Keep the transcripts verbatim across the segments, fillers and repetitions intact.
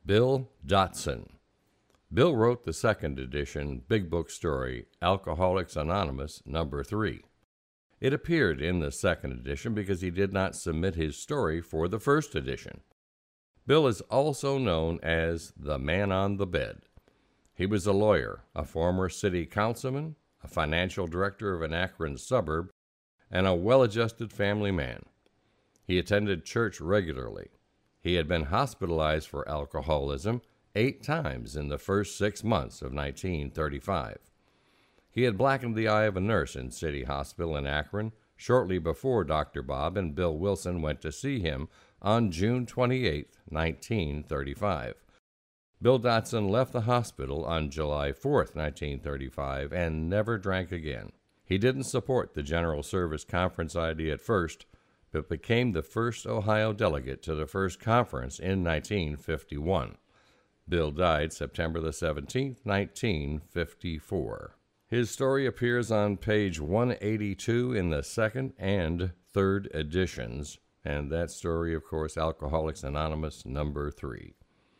Bill Dotson. Bill wrote the second edition Big Book story, Alcoholics Anonymous, number three. It appeared in the second edition because he did not submit his story for the first edition. Bill is also known as the Man on the Bed. He was a lawyer, a former city councilman, a financial director of an Akron suburb, and a well-adjusted family man. He attended church regularly. He had been hospitalized for alcoholism eight times in the first six months of nineteen thirty-five. He had blackened the eye of a nurse in City Hospital in Akron shortly before Doctor Bob and Bill Wilson went to see him on June twenty-eighth, nineteen thirty-five. Bill Dotson left the hospital on July fourth, nineteen thirty-five, and never drank again. He didn't support the General Service Conference idea at first, but became the first Ohio delegate to the first conference in nineteen fifty-one. Bill died September the seventeenth, nineteen fifty-four. His story appears on page one eighty-two in the second and third editions, and that story, of course, Alcoholics Anonymous, number three.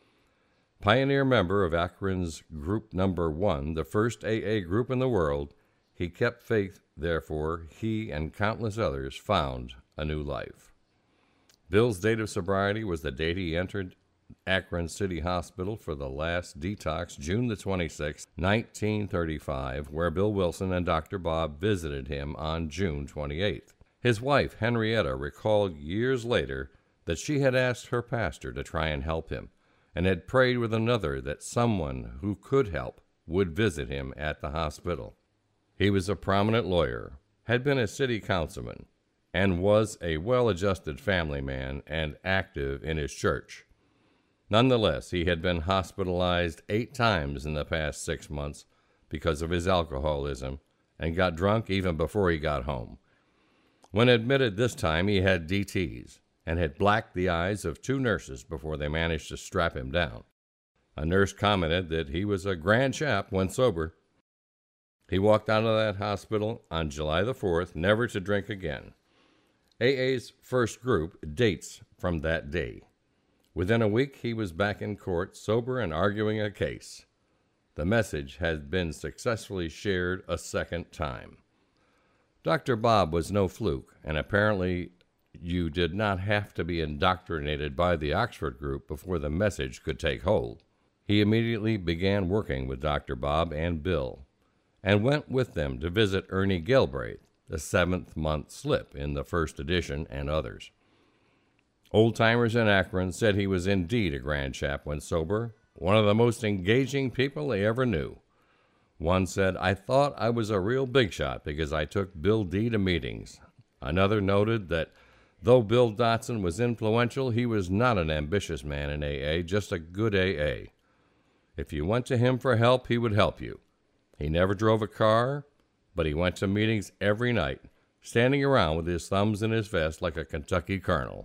Pioneer member of Akron's group number one, the first A A group in the world, he kept faith, therefore, he and countless others found a new life. Bill's date of sobriety was the date he entered Akron City Hospital for the last detox, June the twenty-sixth, nineteen thirty-five, where Bill Wilson and Doctor Bob visited him on June twenty-eighth. His wife, Henrietta, recalled years later that she had asked her pastor to try and help him, and had prayed with another that someone who could help would visit him at the hospital. He was a prominent lawyer, had been a city councilman, and was a well-adjusted family man and active in his church. Nonetheless, he had been hospitalized eight times in the past six months because of his alcoholism and got drunk even before he got home. When admitted this time, he had D Ts and had blacked the eyes of two nurses before they managed to strap him down. A nurse commented that he was a grand chap when sober. He walked out of that hospital on July the fourth, never to drink again. A A's first group dates from that day. Within a week, he was back in court, sober and arguing a case. The message had been successfully shared a second time. Doctor Bob was no fluke, and apparently you did not have to be indoctrinated by the Oxford group before the message could take hold. He immediately began working with Doctor Bob and Bill, and went with them to visit Ernie Galbraith, the seventh-month slip in the first edition, and others. Old-timers in Akron said he was indeed a grand chap when sober, one of the most engaging people they ever knew. One said, "I thought I was a real big shot because I took Bill D. to meetings." Another noted that though Bill Dotson was influential, he was not an ambitious man in A A, just a good A A. If you went to him for help, he would help you. He never drove a car, but he went to meetings every night, standing around with his thumbs in his vest like a Kentucky colonel.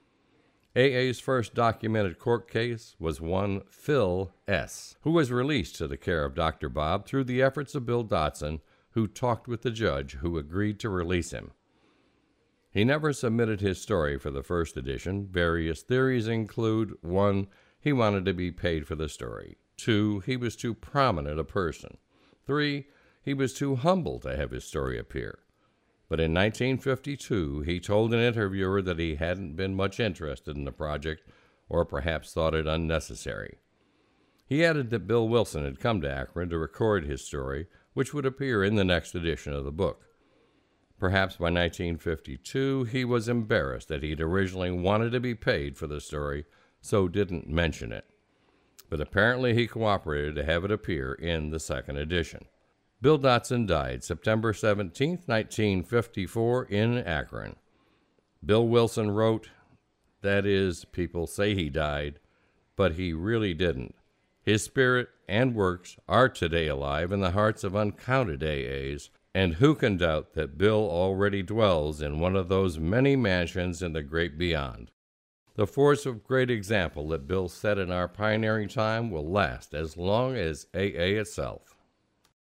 A A's first documented court case was one Phil S., who was released to the care of Doctor Bob through the efforts of Bill Dotson, who talked with the judge who agreed to release him. He never submitted his story for the first edition. Various theories include: one, he wanted to be paid for the story; two, he was too prominent a person; three, he was too humble to have his story appear. But in nineteen fifty-two, he told an interviewer that he hadn't been much interested in the project, or perhaps thought it unnecessary. He added that Bill Wilson had come to Akron to record his story, which would appear in the next edition of the book. Perhaps by nineteen fifty-two, he was embarrassed that he'd originally wanted to be paid for the story, so didn't mention it. But apparently he cooperated to have it appear in the second edition. Bill Dotson died September seventeenth, nineteen fifty-four, in Akron. Bill Wilson wrote, "That is, people say he died, but he really didn't. His spirit and works are today alive in the hearts of uncounted A As, and who can doubt that Bill already dwells in one of those many mansions in the great beyond? The force of great example that Bill set in our pioneering time will last as long as A A itself."